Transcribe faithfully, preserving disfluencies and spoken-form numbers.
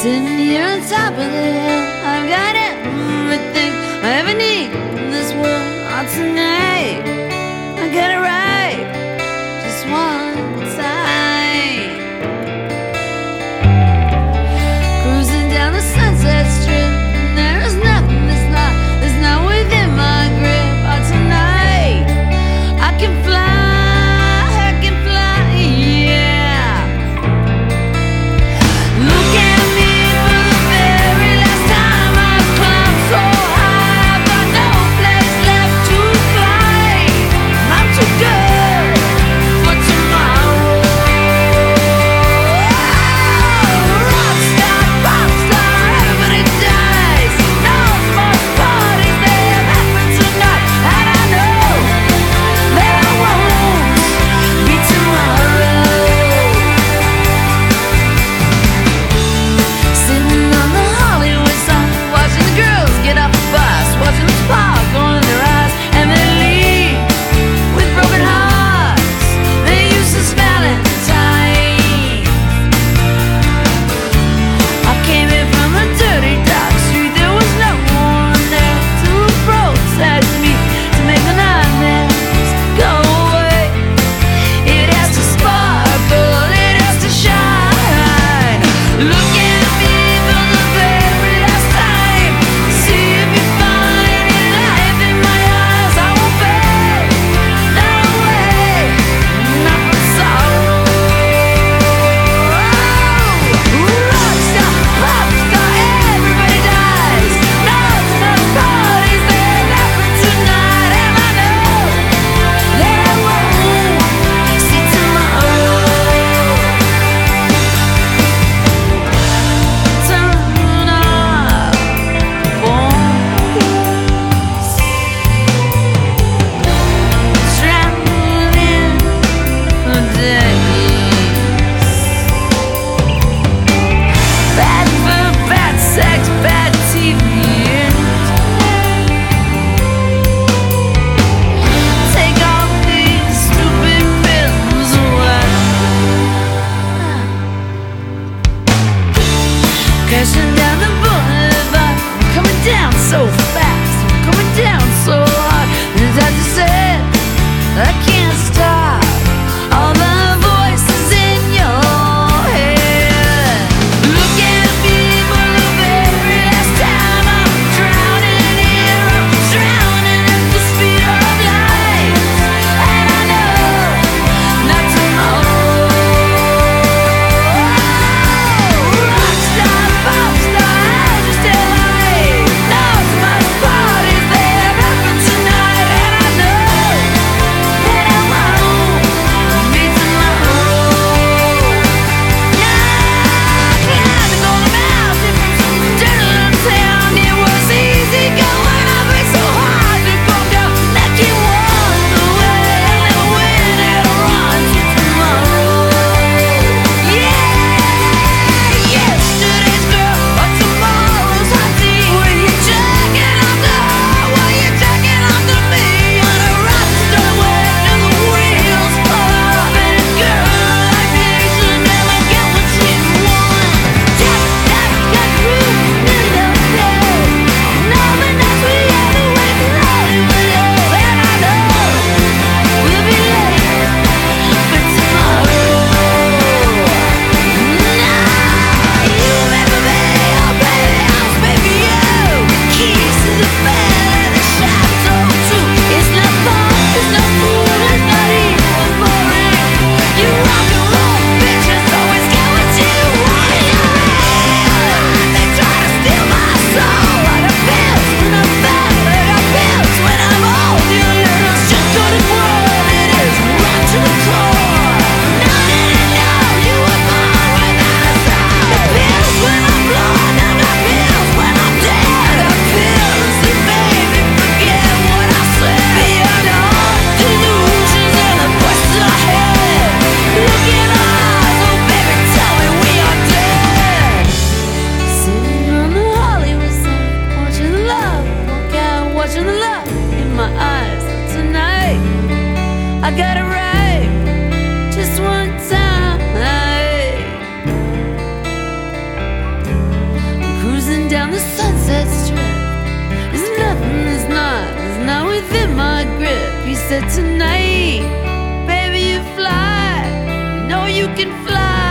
Sitting here on top of the hill, I've got everything I ever need in this world. Oh, tonight I got it right, just one time. Cruising down the Sunset Strip, and there is nothing that's not, that's not within my grip. Oh, tonight I can fly, I can fly, yeah. Look at crashing down the boulevard, I'm coming down so fast, I'm coming down so hard. And I just said I can't stop all the voices in your head. Look at me for the very last time. I'm drowning here, I'm drowning at the speed of light, and I know not tomorrow. I got it right, just one time. down the Sunset Strip. There's nothing that's not, is not within my grip. He said, tonight, baby, you fly, you know you can fly.